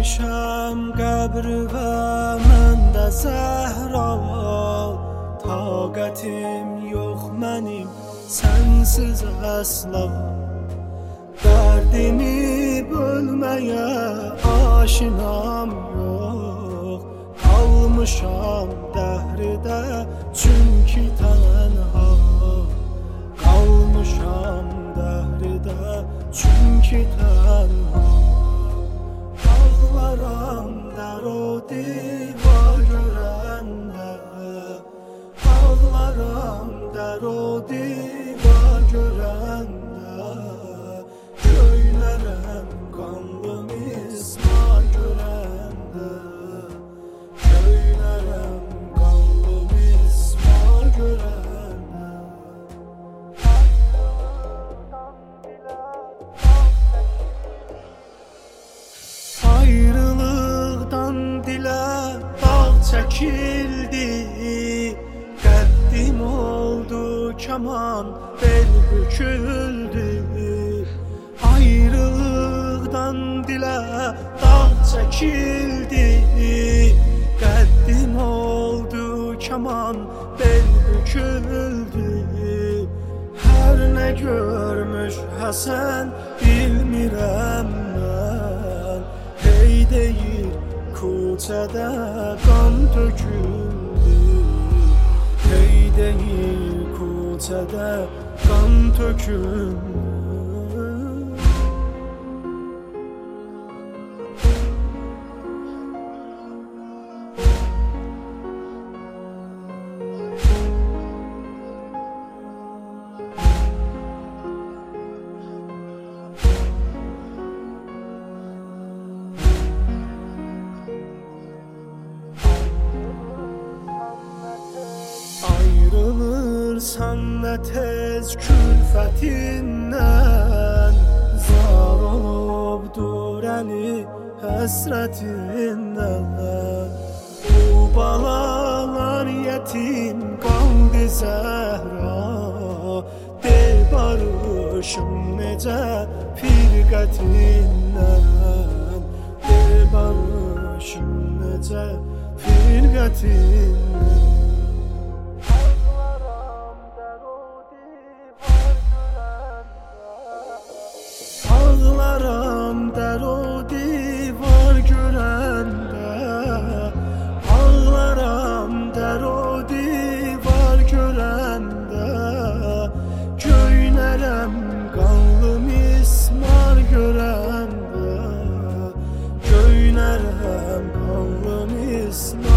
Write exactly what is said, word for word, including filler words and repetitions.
Gelmişəm qəbri və məndə zəhra, taqətim yox mənim sənsiz əsla. Dərdini bölməyə aşinam yox, qalmışam dəhridə çünki tənha. Qalmışam dəhridə çünki tənha. Ağlaram dər o divar görəndə, ağlaram dər o divar görəndə. Göynərəm qanlı mismar görəndə, göynərəm qanlı mismar görəndə. Ayrılıqdan dilə dağ çəkildi, qəddim oldu kaman, bel büküldü. Ayrılıqdan dilə dağ çəkildi, qəddim oldu kaman, bel büküldü. Hər nə görmüş Həsən bilmirəm mən, hey deyir küçədə qan töküldü, hey deyir küçədə qan töküldü. Ayrılırsan nə tez külfətindən, zar olubdur əli həsrətindən. Bu balalar yetim qaldı zəhra, de barışım necə firqətindən, de barışım necə firqətindən. Ağlaram dər o divar görəndə, ağlaram dər o divar görəndə. Göynərəm qanlı mismar görəndə, göynərəm qanlı mismar.